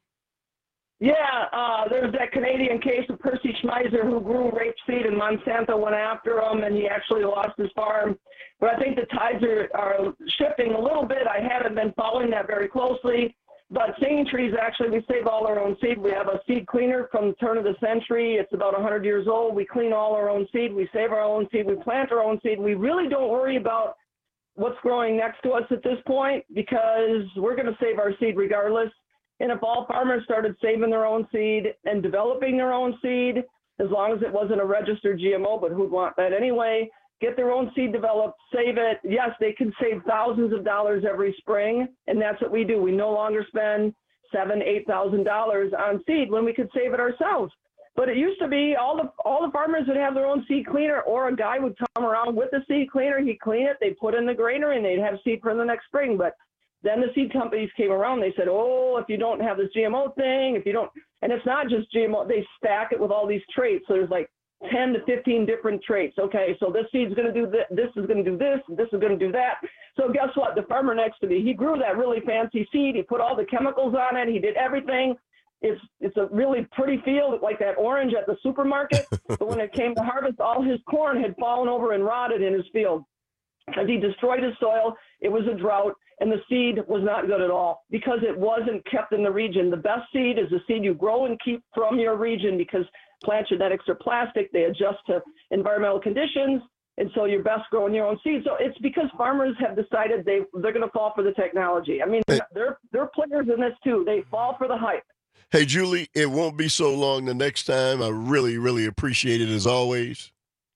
Yeah, there's that Canadian case of Percy Schmeiser who grew rapeseed, and Monsanto went after him, and he actually lost his farm. But I think the tides are shifting a little bit. I haven't been following that very closely. But Singing Trees, actually, we save all our own seed. We have a seed cleaner from the turn of the century. It's about 100 years old. We clean all our own seed. We save our own seed. We plant our own seed. We really don't worry about what's growing next to us at this point because we're going to save our seed regardless. And if all farmers started saving their own seed and developing their own seed, as long as it wasn't a registered GMO, but who'd want that anyway, get their own seed developed, save it. Yes, they can save thousands of dollars every spring, and that's what we do. We no longer spend $7,000, $8,000 on seed when we could save it ourselves. But it used to be all the farmers would have their own seed cleaner, or a guy would come around with a seed cleaner. He'd clean it, they'd put in the granary, and they'd have seed for the next spring. But then the seed companies came around. They said, oh, if you don't have this GMO thing, if you don't, and it's not just GMO, they stack it with all these traits. So there's 10 to 15 different traits. Okay, so this seed's going to do this, this is going to do this, and this is going to do that. So guess what? The farmer next to me, he grew that really fancy seed. He put all the chemicals on it. He did everything. It's a really pretty field, like that orange at the supermarket. But when it came to harvest, all his corn had fallen over and rotted in his field because he destroyed his soil. It was a drought, and the seed was not good at all because it wasn't kept in the region. The best seed is the seed you grow and keep from your region because plant genetics are plastic. They adjust to environmental conditions, and so you're best growing your own seed. So it's because farmers have decided they're going to fall for the technology. I mean, they're players in this too. They fall for the hype. Hey, Julie, it won't be so long the next time. I really, really appreciate it as always.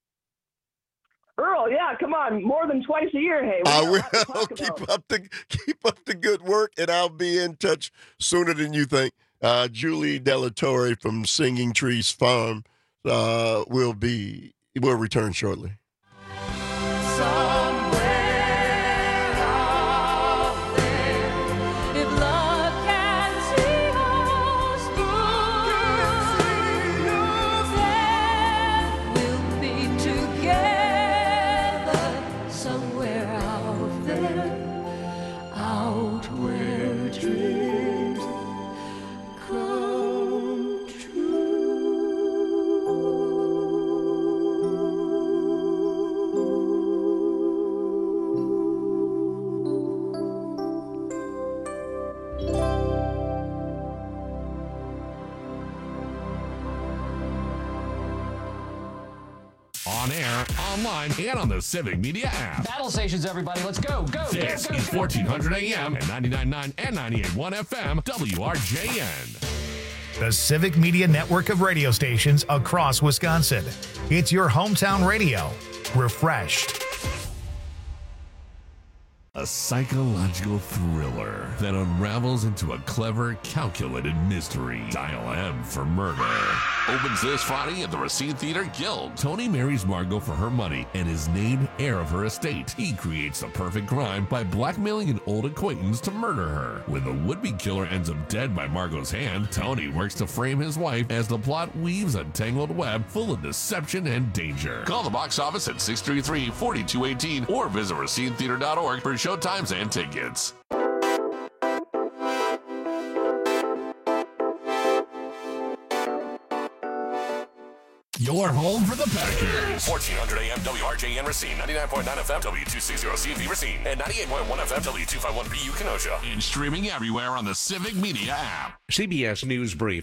Earl, yeah, come on, more than twice a year. Hey, I will keep up the good work, and I'll be in touch sooner than you think. Julie Delatorre from Singing Trees Farm will return shortly. On air, online, and on the Civic Media app. Battle stations, everybody. Let's go. This is 1400 AM and 99.9 and 98.1 FM, WRJN. The Civic Media network of radio stations across Wisconsin. It's your hometown radio. Refreshed. A psychological thriller that unravels into a clever, calculated mystery. Dial M for Murder opens this Friday at the Racine Theater Guild. Tony marries Margot for her money and is named heir of her estate. He creates the perfect crime by blackmailing an old acquaintance to murder her. When the would-be killer ends up dead by Margot's hand, Tony works to frame his wife as the plot weaves a tangled web full of deception and danger. Call the box office at 633-4218 or visit RacineTheater.org for showtimes and tickets. Your home for the Packers. 1400 AM WRJN Racine, 99.9 FM W260CV Racine, and 98.1 FM W251BU Kenosha. And streaming everywhere on the Civic Media app. CBS News Brief.